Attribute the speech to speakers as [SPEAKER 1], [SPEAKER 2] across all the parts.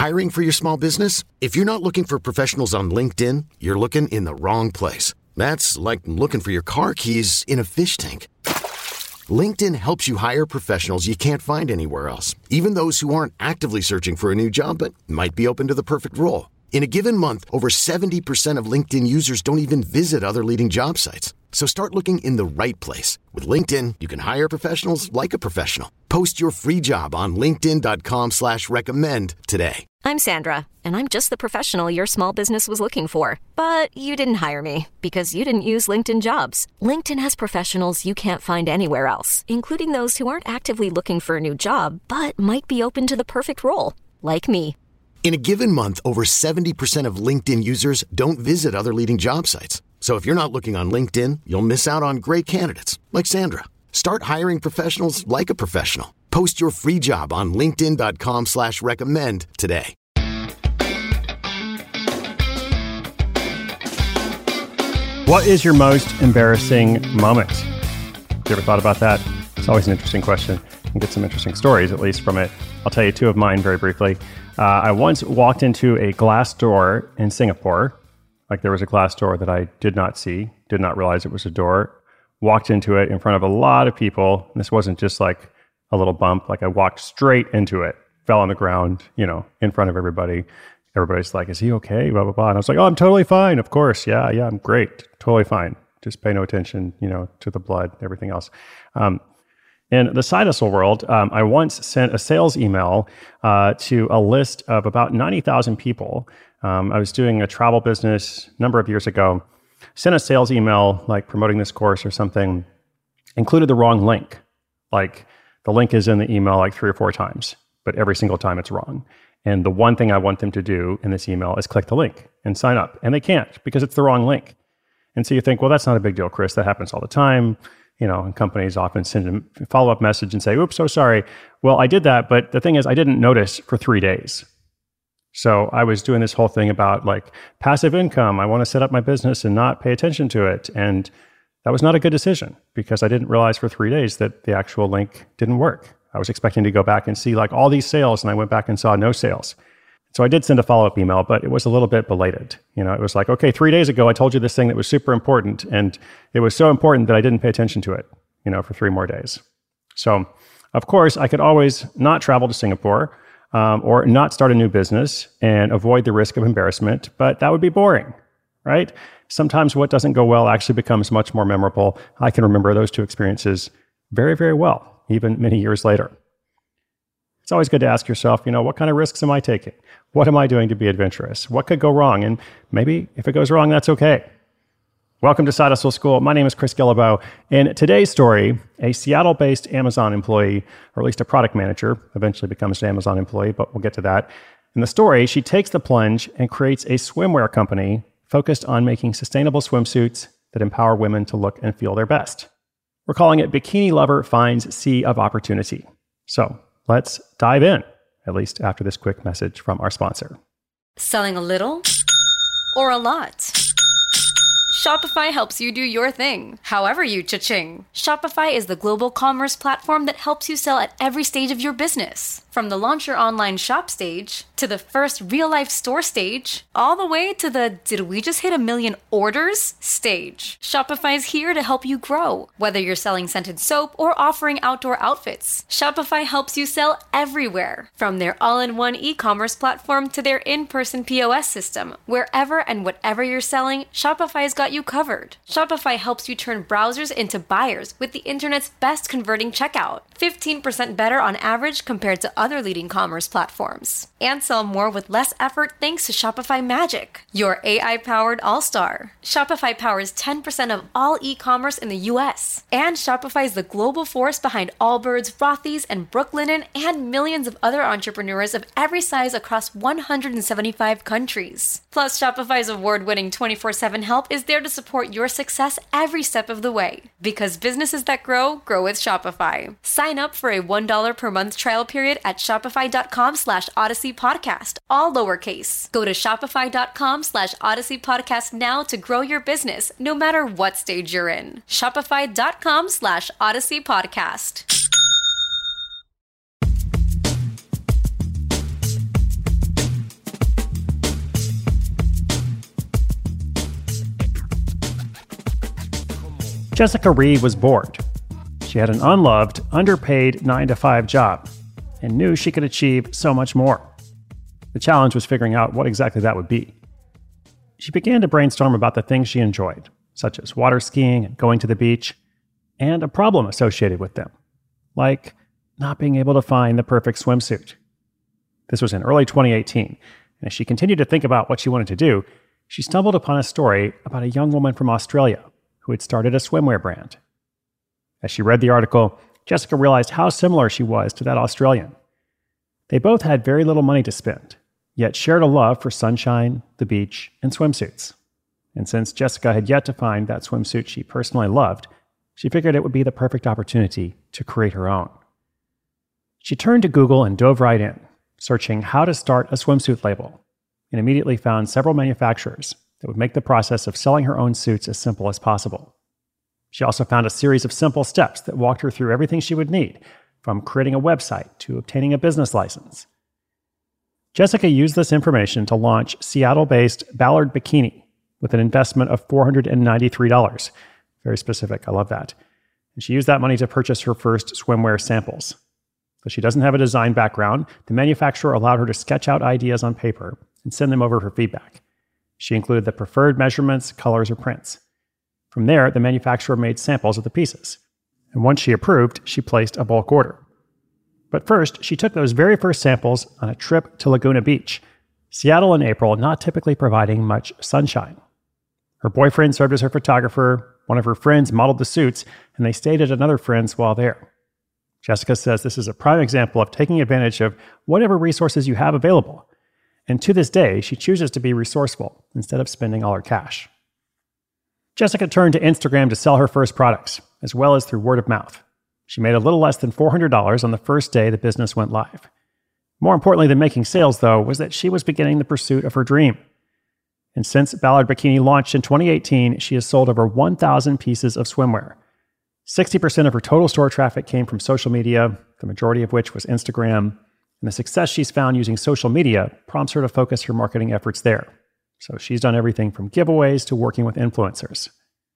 [SPEAKER 1] Hiring for your small business? If you're not looking for professionals on LinkedIn, you're looking in the wrong place. That's like looking for your car keys in a fish tank. LinkedIn helps you hire professionals you can't find anywhere else, even those who aren't actively searching for a new job but might be open to the perfect role. In a given month, over 70% of LinkedIn users don't even visit other leading job sites. So start looking in the right place. With LinkedIn, you can hire professionals like a professional. Post your free job on linkedin.com/recommend today.
[SPEAKER 2] I'm Sandra, and I'm just the professional your small business was looking for. But you didn't hire me because you didn't use LinkedIn Jobs. LinkedIn has professionals you can't find anywhere else, including those who aren't actively looking for a new job, but might be open to the perfect role, like me.
[SPEAKER 1] In a given month, over 70% of LinkedIn users don't visit other leading job sites. So if you're not looking on LinkedIn, you'll miss out on great candidates like Sandra. Start hiring professionals like a professional. Post your free job on linkedin.com/recommend today.
[SPEAKER 3] What is your most embarrassing moment? Have you ever thought about that? It's always an interesting question. You can get some interesting stories, at least from it. I'll tell you two of mine very briefly. I once walked into a glass door in Singapore. Like there was a glass door that I did not see, did not realize it was a door. Walked into it in front of a lot of people. And this wasn't just like a little bump. Like I walked straight into it, fell on the ground, in front of everybody. Everybody's like, is he okay? Blah, blah, blah. And I was like, oh, I'm totally fine. Of course. Yeah, I'm great. Totally fine. Just pay no attention, to the blood, everything else. In the side hustle world, I once sent a sales email to a list of about 90,000 people. I was doing a travel business a number of years ago, sent a sales email like promoting this course or something, included the wrong link. Like the link is in the email like 3 or 4 times, but every single time it's wrong. And the one thing I want them to do in this email is click the link and sign up. And they can't because it's the wrong link. And so you think, well, that's not a big deal, Chris. That happens all the time. And companies often send a follow-up message and say, oops, so sorry. Well, I did that, but the thing is I didn't notice for 3 days. So I was doing this whole thing about like passive income. I want to set up my business and not pay attention to it. And that was not a good decision because I didn't realize for 3 days that the actual link didn't work. I was expecting to go back and see like all these sales, and I went back and saw no sales. So I did send a follow-up email, but it was a little bit belated. It was like, okay, 3 days ago, I told you this thing that was super important, and it was so important that I didn't pay attention to it, for 3 more days. So, of course, I could always not travel to Singapore or not start a new business and avoid the risk of embarrassment, but that would be boring, right? Sometimes what doesn't go well actually becomes much more memorable. I can remember those 2 experiences very, very well, even many years later. It's always good to ask yourself, what kind of risks am I taking? What am I doing to be adventurous? What could go wrong? And maybe if it goes wrong, that's okay. Welcome to Side Hustle School. My name is Chris Guillebeau. In today's story, a Seattle-based Amazon employee, or at least a product manager, eventually becomes an Amazon employee, but we'll get to that. In the story, she takes the plunge and creates a swimwear company focused on making sustainable swimsuits that empower women to look and feel their best. We're calling it Bikini Lover Finds Sea of Opportunity. So let's dive in, at least after this quick message from our sponsor.
[SPEAKER 4] Selling a little or a lot? Shopify helps you do your thing, however you cha-ching. Shopify is the global commerce platform that helps you sell at every stage of your business. From the launch your online shop stage, to the first real-life store stage, all the way to the did we just hit 1 million orders stage. Shopify's here to help you grow. Whether you're selling scented soap or offering outdoor outfits, Shopify helps you sell everywhere. From their all-in-one e-commerce platform to their in-person POS system, wherever and whatever you're selling, Shopify's got you covered. Shopify helps you turn browsers into buyers with the internet's best converting checkout. 15% better on average compared to other leading commerce platforms. And sell more with less effort thanks to Shopify Magic, your AI-powered all-star. Shopify powers 10% of all e-commerce in the US. And Shopify is the global force behind Allbirds, Rothy's, and Brooklinen, and millions of other entrepreneurs of every size across 175 countries. Plus, Shopify's award-winning 24/7 help is there to support your success every step of the way. Because businesses that grow, grow with Shopify. Sign up for a $1 per month trial period at shopify.com/Odyssey Podcast, all lowercase. Go to shopify.com/Odyssey Podcast now to grow your business, no matter what stage you're in. Shopify.com/Odyssey Podcast.
[SPEAKER 3] Jessica Reed was bored. She had an unloved, underpaid 9-to-5 job and knew she could achieve so much more. The challenge was figuring out what exactly that would be. She began to brainstorm about the things she enjoyed, such as water skiing and going to the beach, and a problem associated with them, like not being able to find the perfect swimsuit. This was in early 2018, and as she continued to think about what she wanted to do, she stumbled upon a story about a young woman from Australia who had started a swimwear brand. As she read the article, Jessica realized how similar she was to that Australian. They both had very little money to spend, yet shared a love for sunshine, the beach, and swimsuits. And since Jessica had yet to find that swimsuit she personally loved, she figured it would be the perfect opportunity to create her own. She turned to Google and dove right in, searching how to start a swimsuit label, and immediately found several manufacturers that would make the process of selling her own suits as simple as possible. She also found a series of simple steps that walked her through everything she would need, from creating a website to obtaining a business license. Jessica used this information to launch Seattle-based Ballard Bikini with an investment of $493. Very specific, I love that. And she used that money to purchase her first swimwear samples. Though she doesn't have a design background, the manufacturer allowed her to sketch out ideas on paper and send them over for feedback. She included the preferred measurements, colors, or prints. From there, the manufacturer made samples of the pieces. And once she approved, she placed a bulk order. But first, she took those very first samples on a trip to Laguna Beach, Seattle in April, not typically providing much sunshine. Her boyfriend served as her photographer, one of her friends modeled the suits, and they stayed at another friend's while there. Jessica says this is a prime example of taking advantage of whatever resources you have available. And to this day, she chooses to be resourceful instead of spending all her cash. Jessica turned to Instagram to sell her first products, as well as through word of mouth. She made a little less than $400 on the first day the business went live. More importantly than making sales, though, was that she was beginning the pursuit of her dream. And since Ballard Bikini launched in 2018, she has sold over 1,000 pieces of swimwear. 60% of her total store traffic came from social media, the majority of which was Instagram, and the success she's found using social media prompts her to focus her marketing efforts there. So she's done everything from giveaways to working with influencers.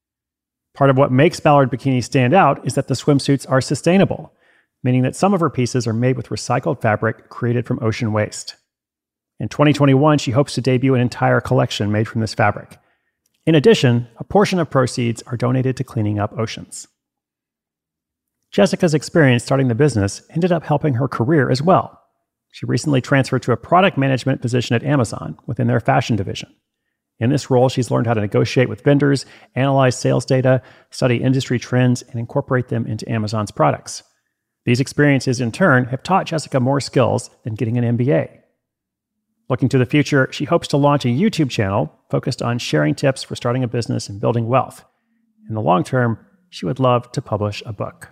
[SPEAKER 3] Part of what makes Ballard Bikini stand out is that the swimsuits are sustainable, meaning that some of her pieces are made with recycled fabric created from ocean waste. In 2021, she hopes to debut an entire collection made from this fabric. In addition, a portion of proceeds are donated to cleaning up oceans. Jessica's experience starting the business ended up helping her career as well. She recently transferred to a product management position at Amazon within their fashion division. In this role, she's learned how to negotiate with vendors, analyze sales data, study industry trends, and incorporate them into Amazon's products. These experiences, in turn, have taught Jessica more skills than getting an MBA. Looking to the future, she hopes to launch a YouTube channel focused on sharing tips for starting a business and building wealth. In the long term, she would love to publish a book.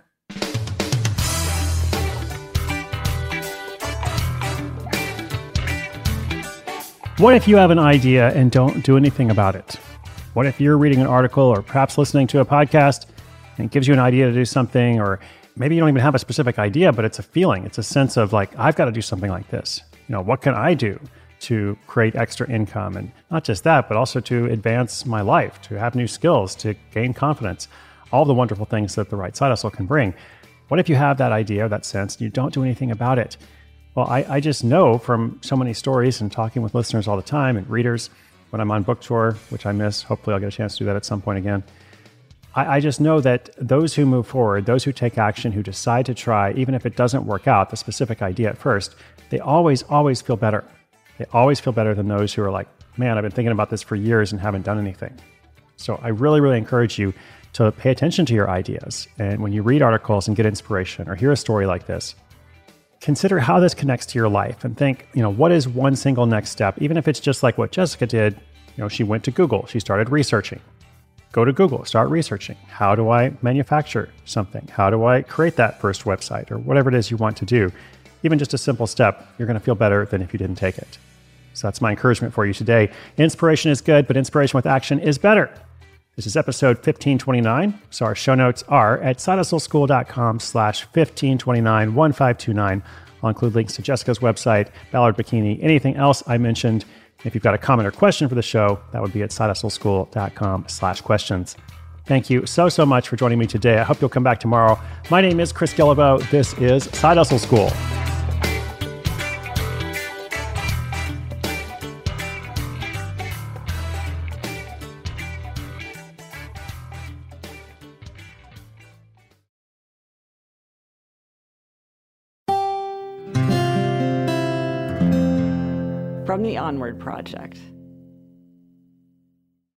[SPEAKER 3] What if you have an idea and don't do anything about it? What if you're reading an article or perhaps listening to a podcast and it gives you an idea to do something, or maybe you don't even have a specific idea, but it's a feeling. It's a sense of like, I've got to do something like this. What can I do to create extra income? And not just that, but also to advance my life, to have new skills, to gain confidence, all the wonderful things that the Right Side Hustle can bring. What if you have that idea, that sense, and you don't do anything about it? Well, I just know from so many stories and talking with listeners all the time and readers when I'm on book tour, which I miss. Hopefully I'll get a chance to do that at some point again. I just know that those who move forward, those who take action, who decide to try, even if it doesn't work out, the specific idea at first, they always feel better. They always feel better than those who are like, man, I've been thinking about this for years and haven't done anything. So I really, really encourage you to pay attention to your ideas. And when you read articles and get inspiration or hear a story like this, consider how this connects to your life and think, what is one single next step? Even if it's just like what Jessica did, she went to Google, she started researching. Go to Google, start researching. How do I manufacture something? How do I create that first website or whatever it is you want to do? Even just a simple step, you're going to feel better than if you didn't take it. So that's my encouragement for you today. Inspiration is good, but inspiration with action is better. This is episode 1529. So our show notes are at sidehustleschool.com/1529-1529. I'll include links to Jessica's website, Ballard Bikini, anything else I mentioned. If you've got a comment or question for the show, that would be at sidehustleschool.com/questions. Thank you so much for joining me today. I hope you'll come back tomorrow. My name is Chris Guillebeau. This is Side Hustle School.
[SPEAKER 5] From the Onward Project.